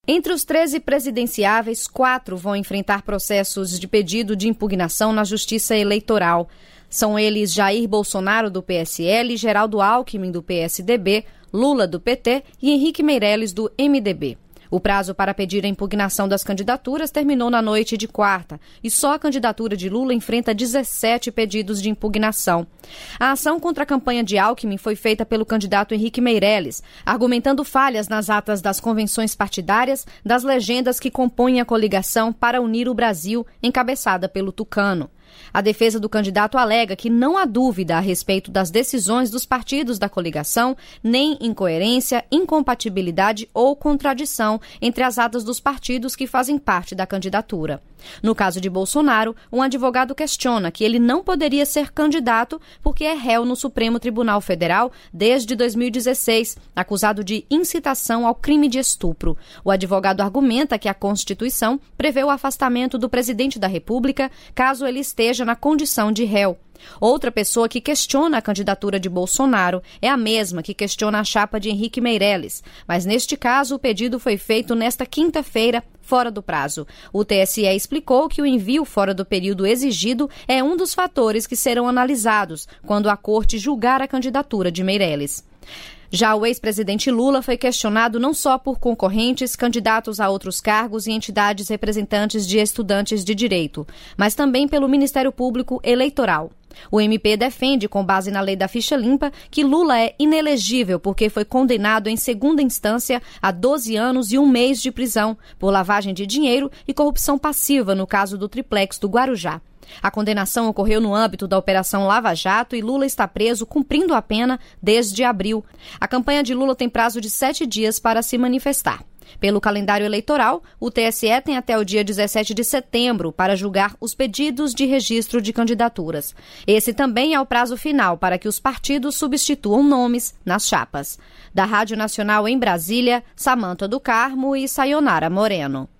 Entre os 13 presidenciáveis, 4 vão enfrentar processos de pedido de impugnação na Justiça Eleitoral. São eles Jair Bolsonaro, do PSL, Geraldo Alckmin, do PSDB, Lula, do PT e Henrique Meirelles, do MDB. O prazo para pedir a impugnação das candidaturas terminou na noite de quarta e só a candidatura de Lula enfrenta 17 pedidos de impugnação. A ação contra a campanha de Alckmin foi feita pelo candidato Henrique Meirelles, argumentando falhas nas atas das convenções partidárias das legendas que compõem a coligação para unir o Brasil, encabeçada pelo Tucano. A defesa do candidato alega que não há dúvida a respeito das decisões dos partidos da coligação, nem incoerência, incompatibilidade ou contradição entre as atas dos partidos que fazem parte da candidatura. No caso de Bolsonaro, um advogado questiona que ele não poderia ser candidato porque é réu no Supremo Tribunal Federal desde 2016, acusado de incitação ao crime de estupro. O advogado argumenta que a Constituição prevê o afastamento do presidente da República caso ele esteja na condição de réu. Outra pessoa que questiona a candidatura de Bolsonaro é a mesma que questiona a chapa de Henrique Meirelles, mas neste caso o pedido foi feito nesta quinta-feira, fora do prazo. O TSE explicou que o envio fora do período exigido é um dos fatores que serão analisados quando a Corte julgar a candidatura de Meirelles. Já o ex-presidente Lula foi questionado não só por concorrentes, candidatos a outros cargos e entidades representantes de estudantes de direito, mas também pelo Ministério Público Eleitoral. O MP defende, com base na lei da ficha limpa, que Lula é inelegível porque foi condenado em segunda instância a 12 anos e 1 mês de prisão por lavagem de dinheiro e corrupção passiva no caso do triplex do Guarujá. A condenação ocorreu no âmbito da Operação Lava Jato e Lula está preso cumprindo a pena desde abril. A campanha de Lula tem prazo de 7 dias para se manifestar. Pelo calendário eleitoral, o TSE tem até o dia 17 de setembro para julgar os pedidos de registro de candidaturas. Esse também é o prazo final para que os partidos substituam nomes nas chapas. Da Rádio Nacional em Brasília, Samantha do Carmo e Sayonara Moreno.